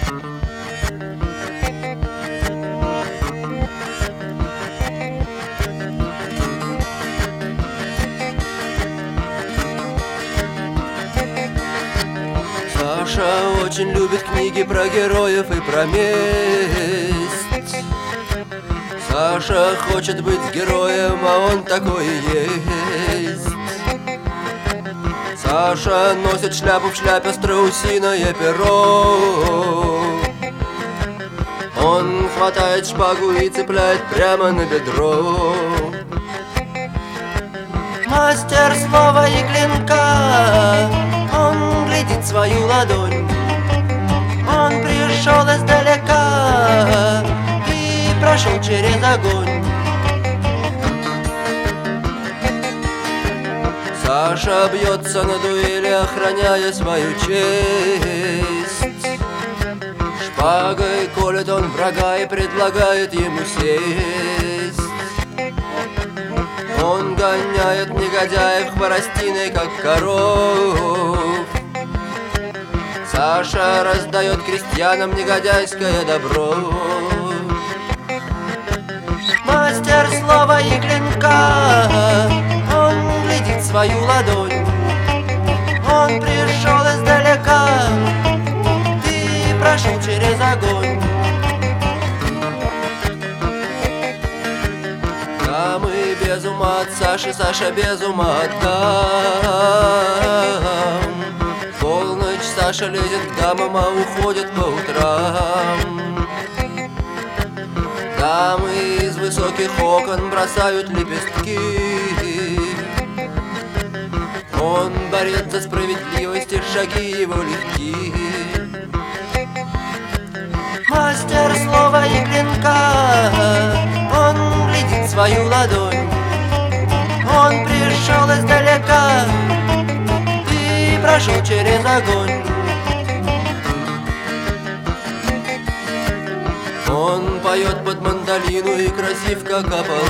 Саша очень любит книги про героев и про месть. Саша хочет быть героем, а он такой и есть. Саша носит шляпу, в шляпе страусиное перо. Он хватает шпагу и цепляет прямо на бедро. Мастер слова и клинка, он глядит свою ладонь. Он пришел издалека и прошел через огонь. Саша бьется на дуэли, охраняя свою честь. Шпагой колет он врага и предлагает ему сесть. Он гоняет негодяев хворостиной, как коров. Саша раздает крестьянам негодяйское добро. Мастер слова и клинка, он глядит свою ладонь. Он пришел издалека и прошел через огонь. Дамы без ума от Саши, Саша без ума от дам. В полночь Саша лезет к дамам, а уходит по утрам. Дамы из высоких окон бросают лепестки. Он борец за справедливость, и шаги его легки. Мастер слова и клинка, он глядит свою ладонь. Он пришел издалека и прошел через огонь. Он поет под мандолину и красив, как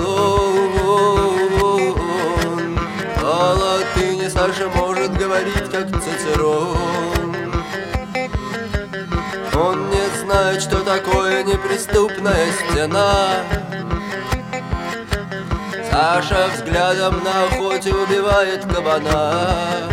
Аполлон. По латыни Саша может говорить, как Цицерон. Он не знает, что такое неприступная стена. Саша взглядом на охоте убивает кабана.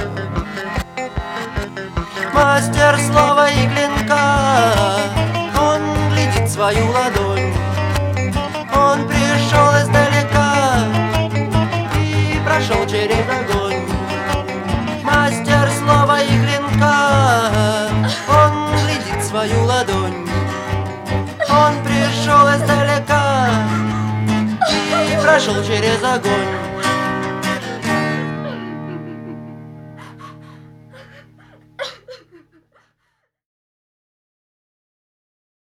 Мастер слова и клинка, он глядит свою ладонь. Он пришел издалека и прошел через огонь. Мастер слова и клинка, он глядит свою ладонь. Он пришел издалека и прошел через огонь.